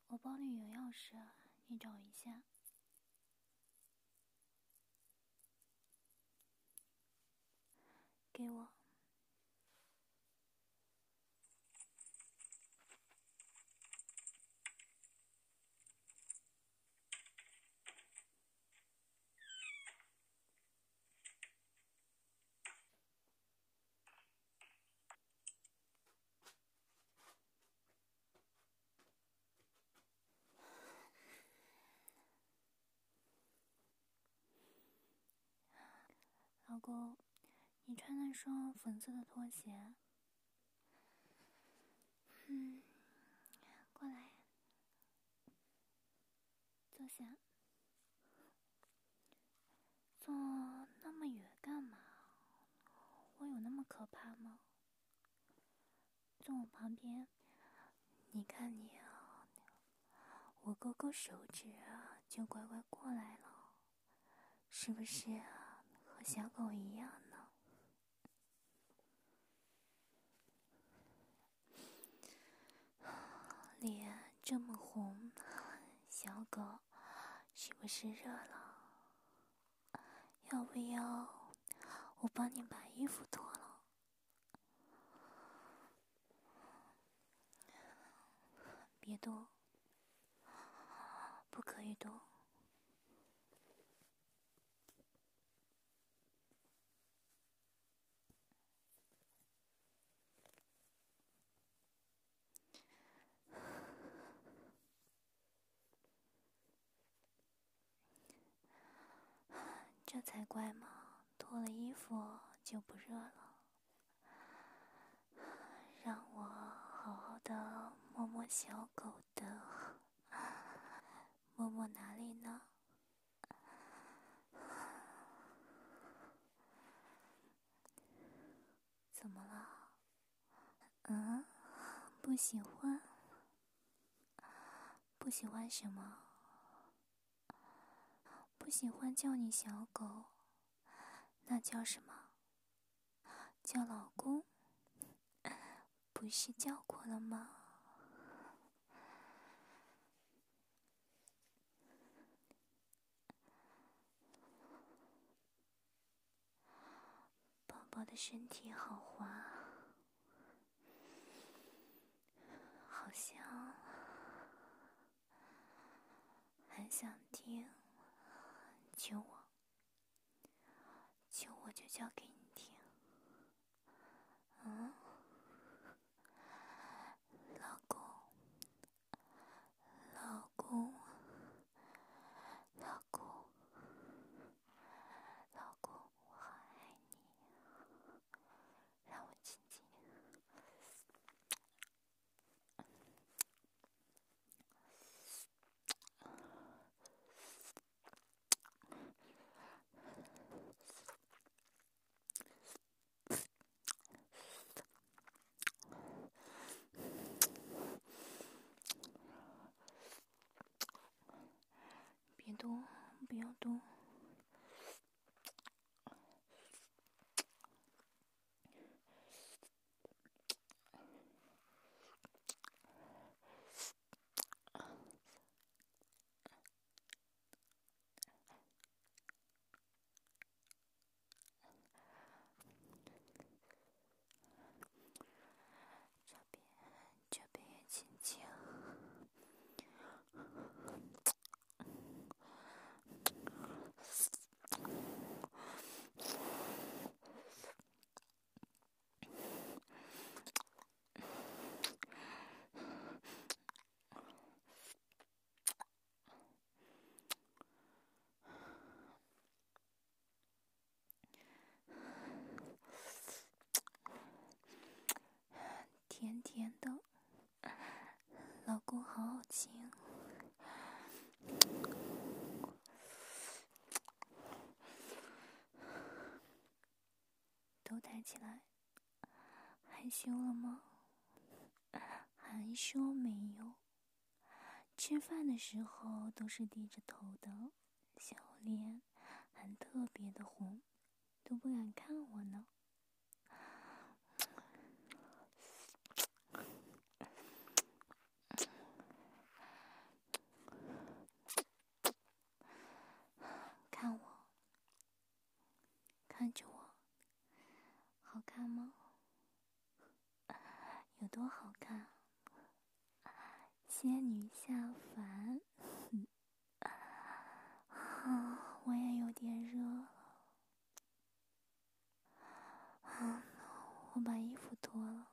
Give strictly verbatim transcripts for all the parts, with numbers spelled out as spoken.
我包里有钥匙，你找一下。给我。老公，你穿那双粉色的拖鞋。嗯，过来，坐下。坐那么远干嘛？我有那么可怕吗？坐我旁边。你看你啊，我勾勾手指啊，就乖乖过来了，是不是啊？和小狗一样呢？脸这么红，小狗是不是热了？要不要我帮你把衣服脱了？别动，不可以动。这才怪嘛，脱了衣服就不热了。让我好好的摸摸小狗的，摸摸哪里呢？怎么了？嗯，不喜欢？不喜欢什么？不喜欢叫你小狗，那叫什么？叫老公？不是叫过了吗？宝宝的身体好滑，好香，还想听，求我，求我就叫给你听。嗯，老公，老公，老公，老公，我好爱你，让我亲亲。别动，不要动。这边，这边也亲亲。甜甜的，老公好好亲。头抬起来，害羞了吗？还说没有。吃饭的时候都是低着头的，小脸还特别的红，都不敢看我呢。 看着我，好看吗？有多好看？仙女下凡。啊，我也有点热了。啊，我把衣服脱了。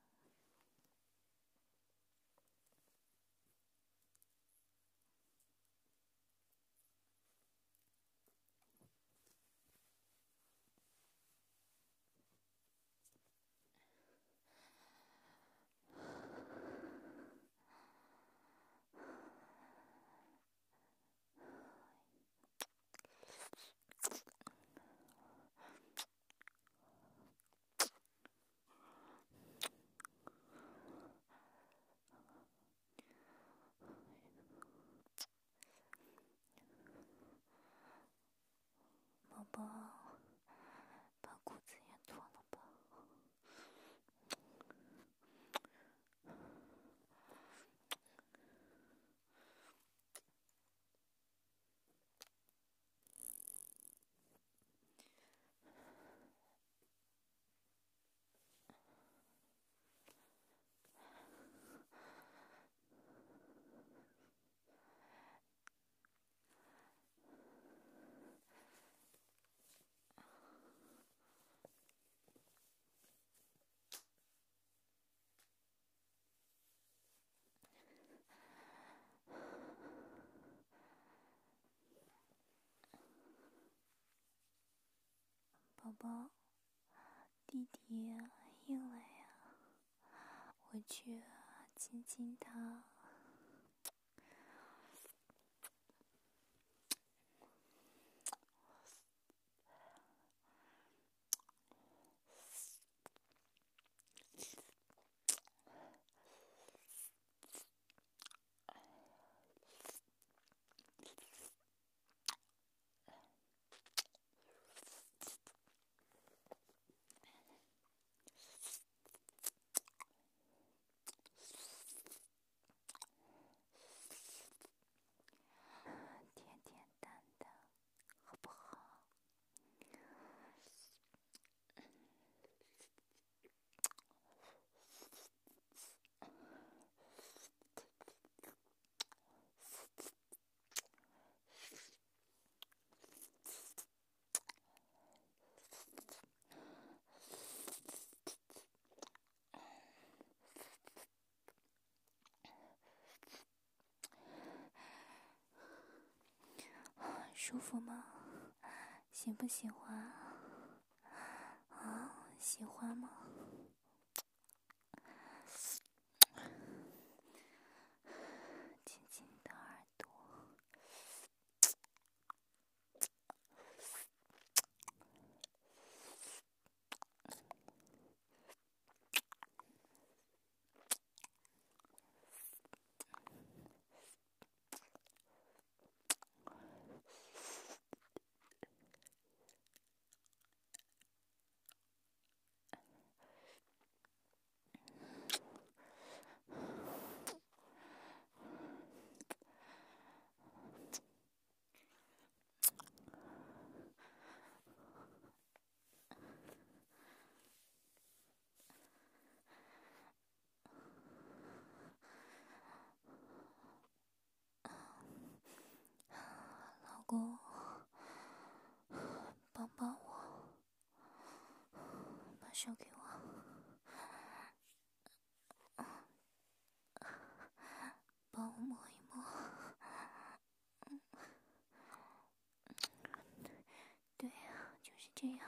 宝宝，把裤子也脱了吧。宝宝，弟弟硬了呀，我去亲亲他。甜甜淡淡，好不好？舒服吗？喜不喜欢？啊，喜欢吗？亲亲你的耳朵。老公，帮帮我，把手给我，帮我摸一摸。对呀，就是这样。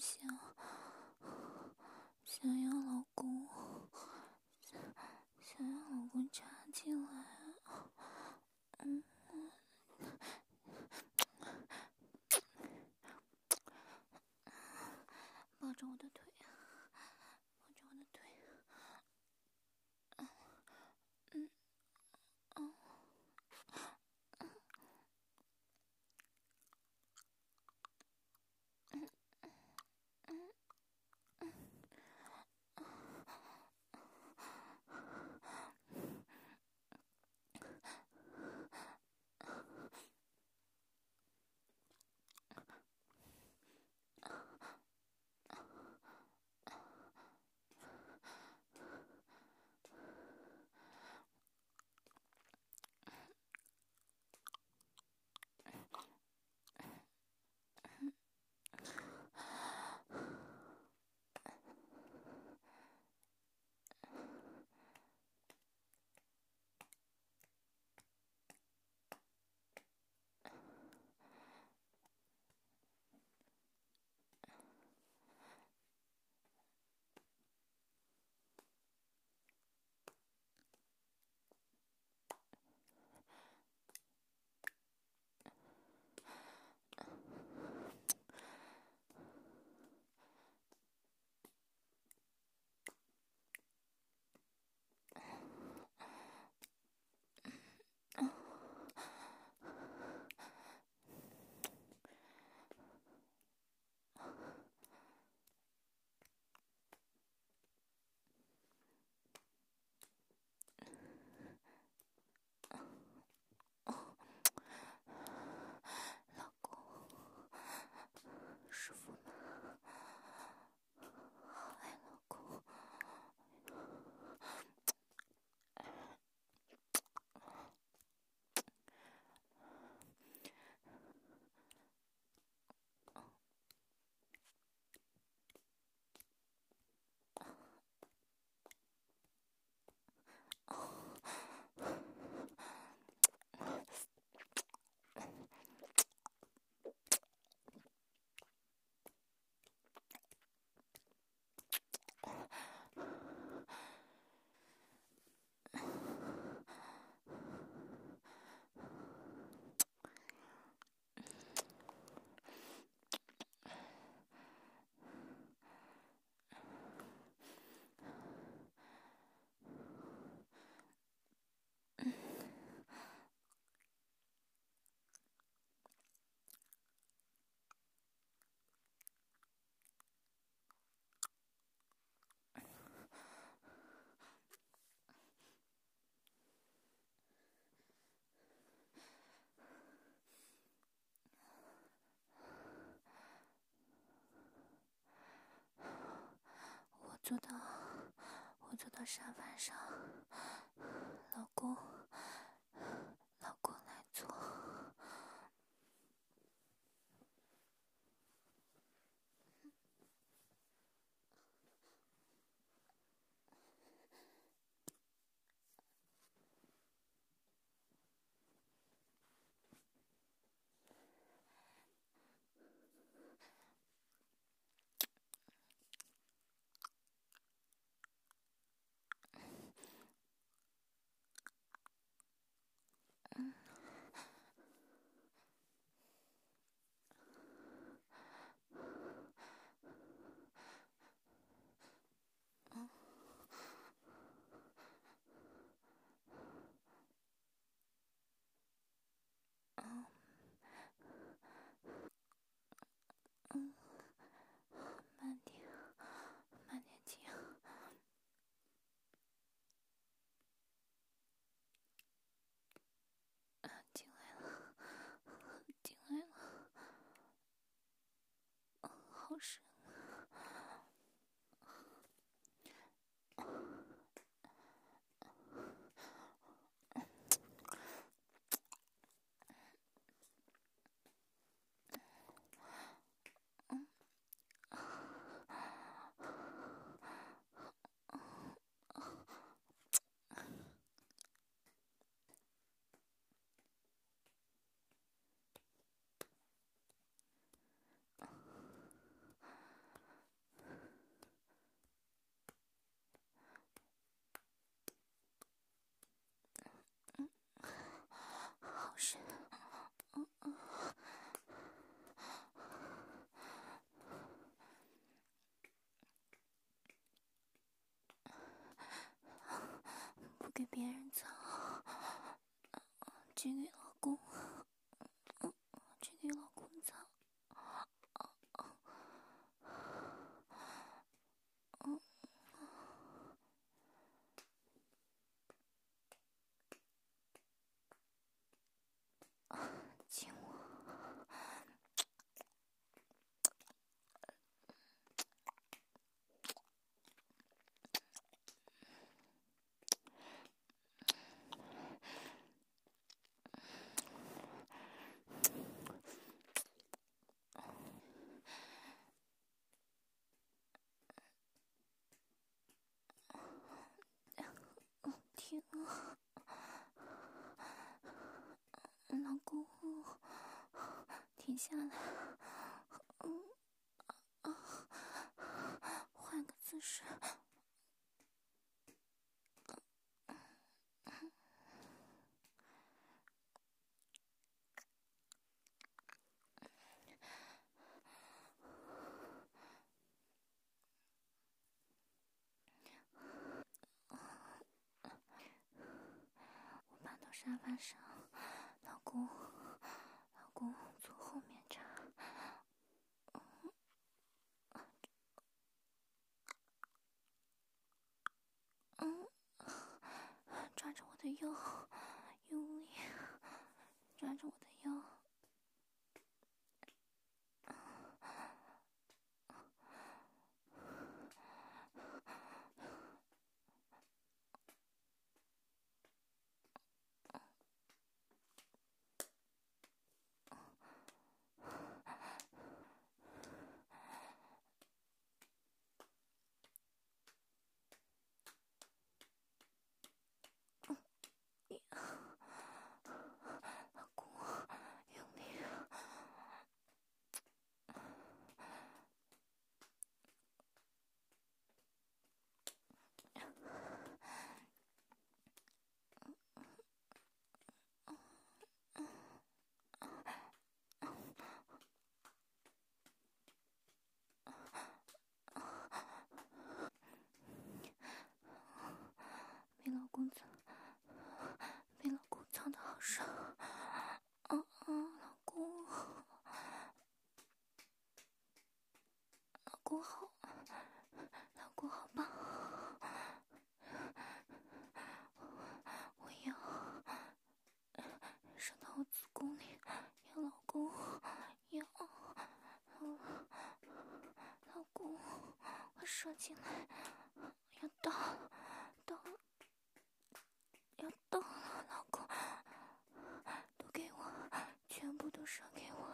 想想要老公，想想要老公插进来啊，嗯。抱着我的腿，抱着我的腿，嗯嗯嗯嗯嗯嗯。老公，舒服吗？好爱老公。我坐到，我坐到沙发上，老公，老公来坐。嗯，慢点，慢点进。啊，进来了，进来了。哦，好深。嗯。 别人操，只给老公，只给老公操。亲我。天啊，老公，停下来，嗯啊，换个姿势。我趴到沙发上，老公，老公从后面插，嗯，抓着我的腰，用力抓着我的腰。老公，用力。被老公操，被老公操得好爽。啊啊，老公，老公好，老公好棒。我要射到我子宫里，要老公，要，老公，我射进来，要到了，到了，要到了，老公，都给我，全部都射给我。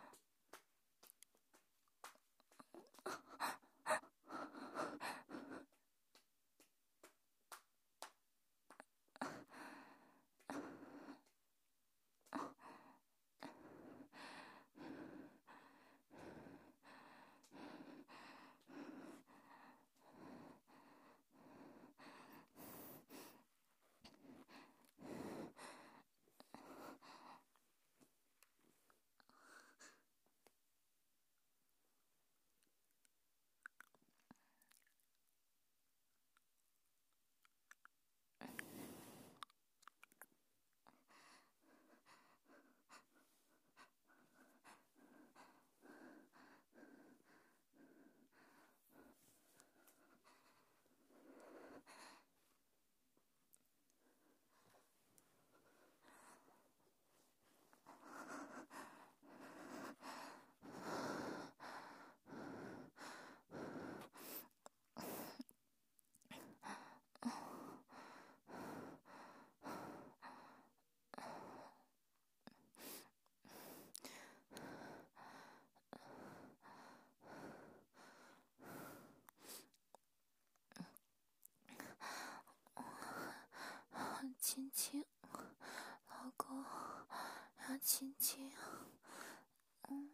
亲亲，老公，要亲亲。嗯。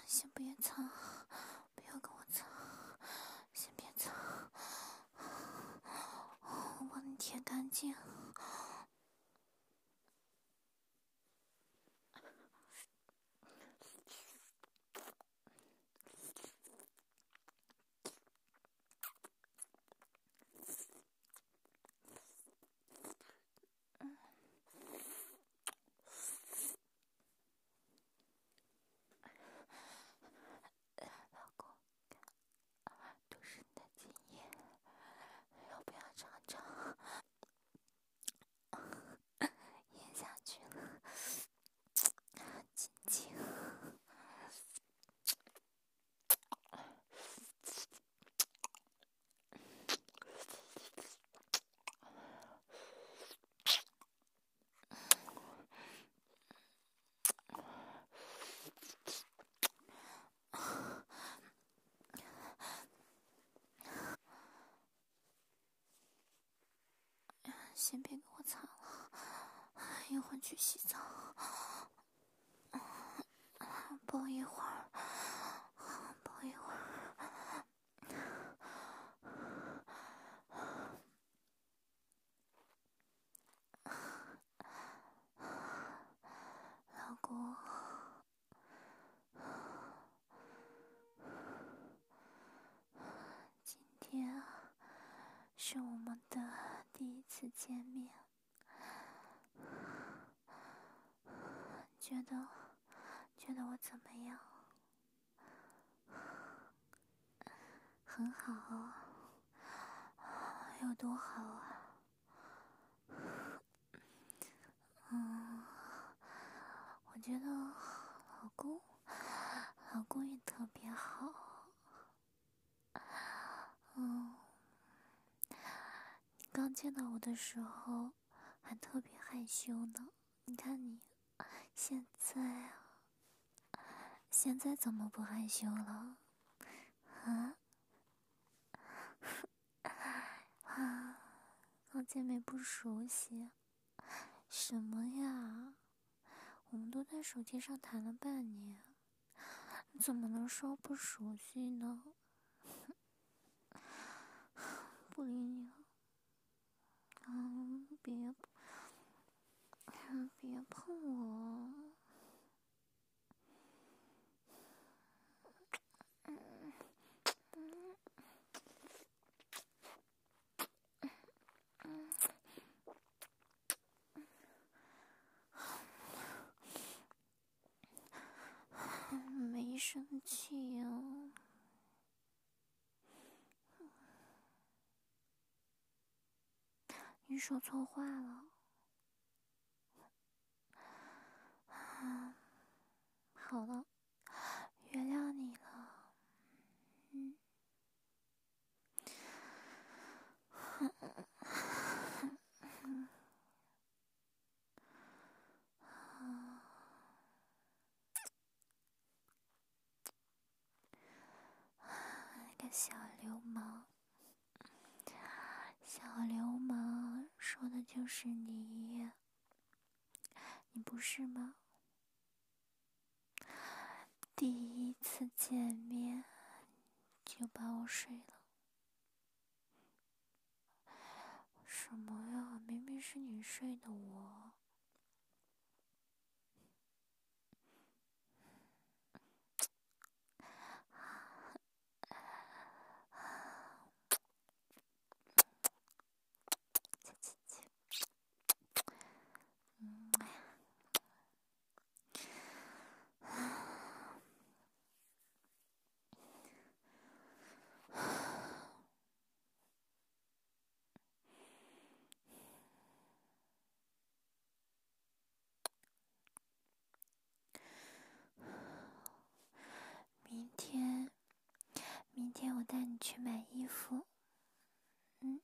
先不要擦，不要跟我擦，先别擦，我帮你舔干净。老公，都是你的经验，要不要尝尝？咽下去了，紧紧。先别给我擦了，一会儿去洗澡，抱一会儿，抱一会儿。老公，今天是我们的第一次见面，觉得觉得我怎么样？很好啊，有多好啊？嗯，我觉得老公，老公也特别好。嗯，你刚见到我的时候还特别害羞呢，你看你现在啊，现在怎么不害羞了？啊？啊，刚见面不熟悉？什么呀？我们都在手机上谈了半年，怎么能说不熟悉呢？不理你了。嗯，别，别碰我。没生气呀、你说错话了。啊，好了，原谅你了。嗯。那个小流氓，小流氓说的就是你，你不是吗？第一次见面就把我睡了，什么呀？明明是你睡的我。嗯，明天，明天我带你去买衣服。嗯，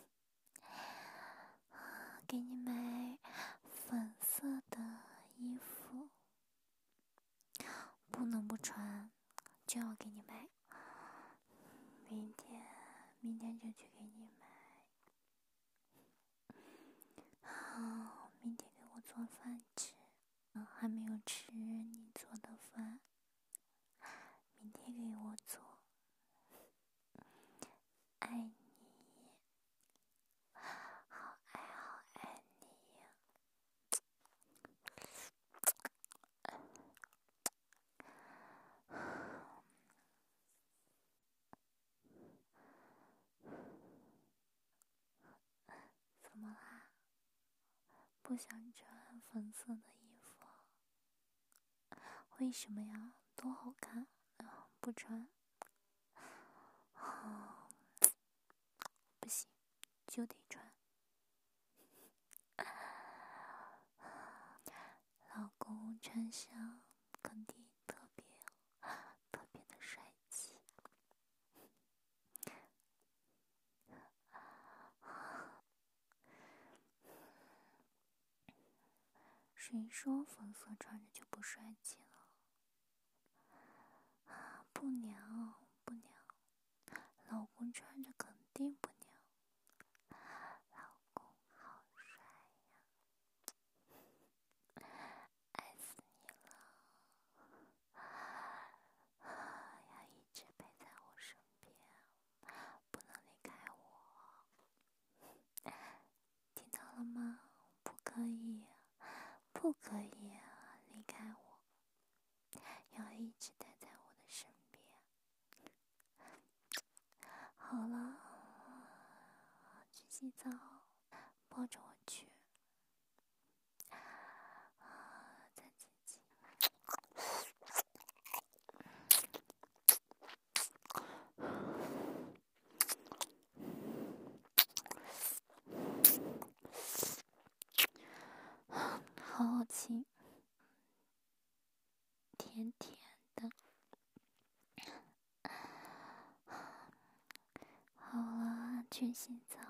给你买粉色的衣服，不能不穿，就要给你买。明天，明天就去给你买。好，明天给我做饭吃。还没有吃你做的饭。 不想穿粉色的衣服。为什么呀？多好看啊！不穿，啊，不行，就得穿。老公穿上肯定特别特别的帅气。谁说粉色穿着就不帅气了？啊，不娘不娘，老公穿着肯定不娘。老公好帅呀，爱死你了！要一直陪在我身边，不能离开我。听到了吗？不可以，不可以离开我，要一直待在我的身边。好了，去洗澡，抱着我去。再亲亲。好好亲，甜甜的。好了，去洗澡。